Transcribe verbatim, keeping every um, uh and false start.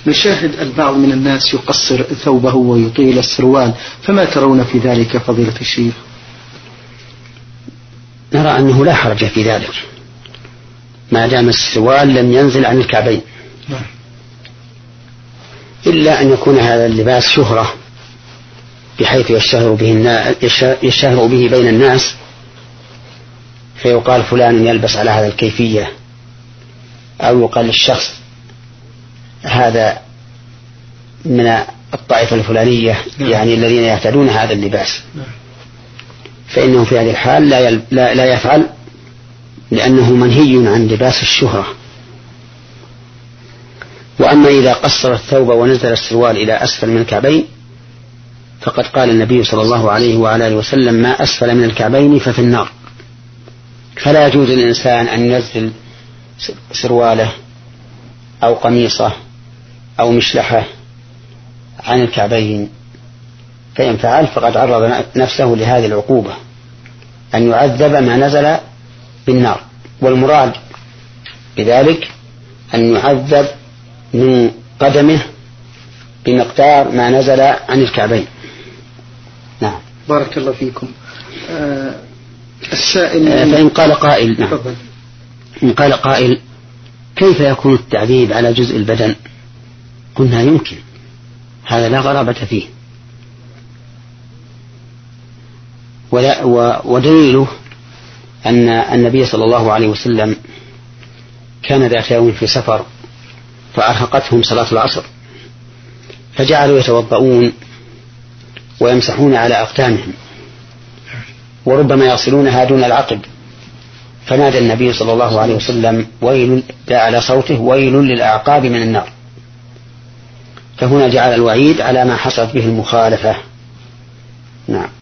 نشاهد البعض من الناس يقصر ثوبه ويطيل السروال، فما ترون في ذلك فضيلة الشيخ؟ نرى أنه لا حرج في ذلك ما دام السروال لم ينزل عن الكعبين، إلا أن يكون هذا اللباس شهرة بحيث يشتهر به, يشتهر به بين الناس، فيقال فلان يلبس على هذا الكيفية، أو يقال للشخص هذا من الطائفة الفلانية، يعني الذين يعتادون هذا اللباس، فإنه في هذه الحال لا, يل... لا... لا يفعل، لأنه منهي عن لباس الشهرة. وأما إذا قصر الثوب ونزل السروال إلى أسفل من الكعبين فقد قال النبي صلى الله عليه وعلى آله وسلم: ما أسفل من الكعبين ففي النار. فلا يجوز للإنسان أن ينزل سرواله أو قميصه أو مشلحه عن الكعبين، فإن فعل فقد عرض نفسه لهذه العقوبة، أن يعذب ما نزل بالنار. والمراد بذلك أن يعذب من قدمه بمقدار ما نزل عن الكعبين. نعم. بارك الله فيكم. آه السائل آه فإن قال قائل نعم. إن قال قائل: كيف يكون التعذيب على جزء البدن؟ قلنا يمكن، هذا لا غرابة فيه، ودليله أن النبي صلى الله عليه وسلم كان ذات يوم في سفر فأرهقتهم صلاة العصر، فجعلوا يتوضؤون ويمسحون على أقدامهم، وربما يصلونها دون العقب، فنادى النبي صلى الله عليه وسلم: ويل، على صوته: ويل للأعقاب من النار. فهنا جعل الوعيد على ما حصلت به المخالفة. نعم.